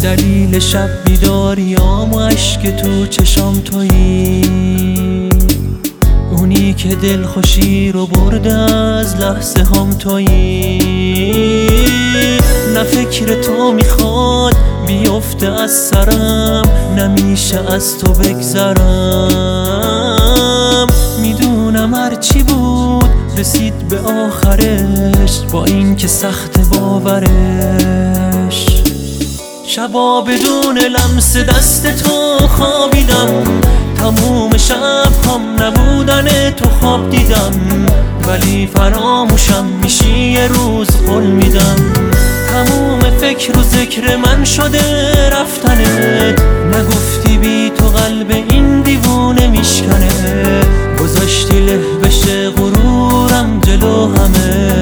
دلیل شب بیداریام و عشق تو چشام تویی، اونی که دلخوشی رو برده از لحظه هم تویی. نه فکر تو میخواد بیفته از سرم، نمیشه از تو بگذرم. میدونم هرچی بود رسید به آخرش، با این که سخت باورش. شبا بدون لمس دست تو خوابیدم، تموم شب هم نبودن تو خواب دیدم. ولی فراموشم میشی یه روز قول میدم. تموم فکر و ذکر من شده رفتنت، نگفتی بی تو قلب این دیوونه میشکنه. گذاشتی له بشه غرورم جلو همه.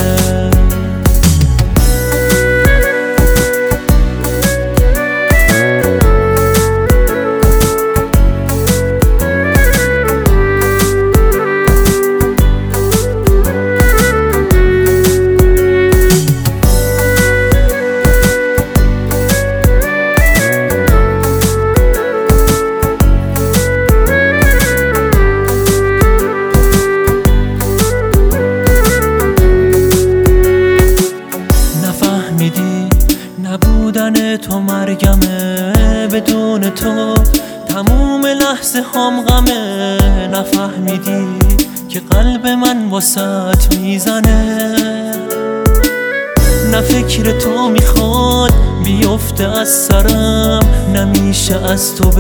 نبودن تو مرگمه، بدون تو تموم لحظه هم غمه. نفهمیدی که قلب من واسط میزنه، نه فکر تو میخواد بیفته از سرم، نمیشه از تو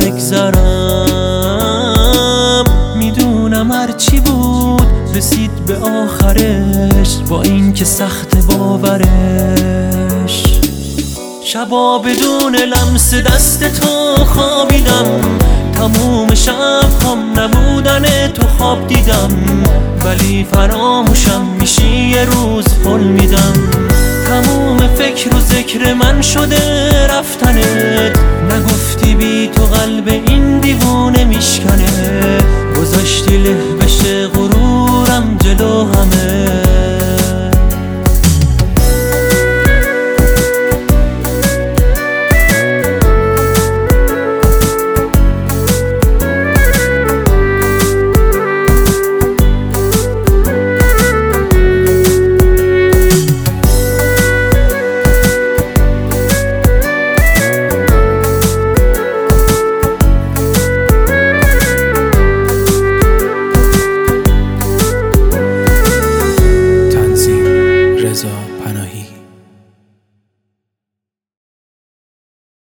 بگذرم. میدونم هرچی بود رسید به آخرش، با این که سخت باورش. شبا بدون لمس دست تو خوابیدم، تموم شب هم نبودن تو خواب دیدم. ولی فراموشم میشی یه روز قول میدم. تموم فکر و ذکر من شده رفتنت، نگفتی بی تو قلب این دیوونه میشکنه. گذاشتی له بشه غرورم جلو همه.